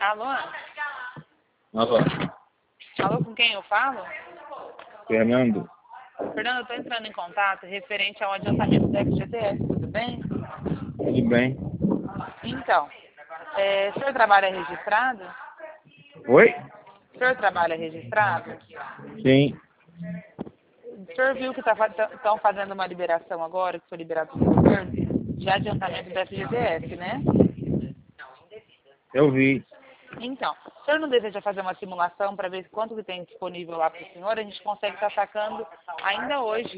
Alô? Alô, Alô, com quem eu falo? Fernando. Fernando, eu estou entrando em contato referente ao adiantamento do FGTS, tudo bem? Tudo bem? Então, o senhor trabalha registrado? Oi? O senhor trabalha registrado? Sim. O senhor viu que estão fazendo uma liberação agora, que foi liberado pelo governo, de adiantamento do FGTS, né? Eu vi. Então, o senhor não deseja fazer uma simulação para ver quanto que tem disponível lá para o senhor? A gente consegue estar sacando ainda hoje.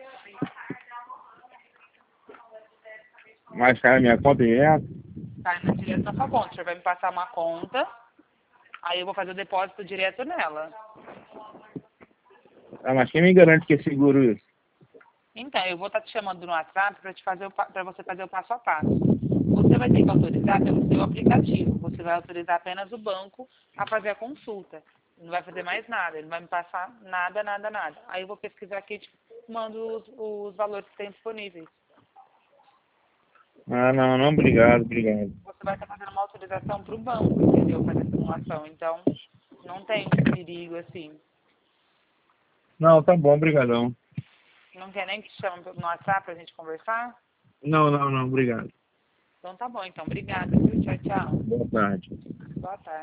Mas cai a minha conta direto? Tá na direto na sua conta. O senhor vai me passar uma conta, aí eu vou fazer o depósito direto nela. Ah, mas quem me garante que é seguro isso? Então, eu vou estar te chamando no WhatsApp para você fazer o passo a passo. Você vai ter que autorizar pelo seu aplicativo. Você vai autorizar apenas o banco a fazer a consulta. Não vai fazer mais nada. Ele não vai me passar nada, nada, nada. Aí eu vou pesquisar aqui e te mando os valores que tem disponíveis. Ah, não, obrigado, obrigado. Você vai estar fazendo uma autorização para o banco, entendeu? Fazer a simulação. Então, não tem perigo assim. Não, tá bom, brigadão. Não quer nem que te chame no WhatsApp para a gente conversar? Não, obrigado. Então tá bom. Então, obrigada. Viu? Tchau, tchau. Boa tarde. Boa tarde.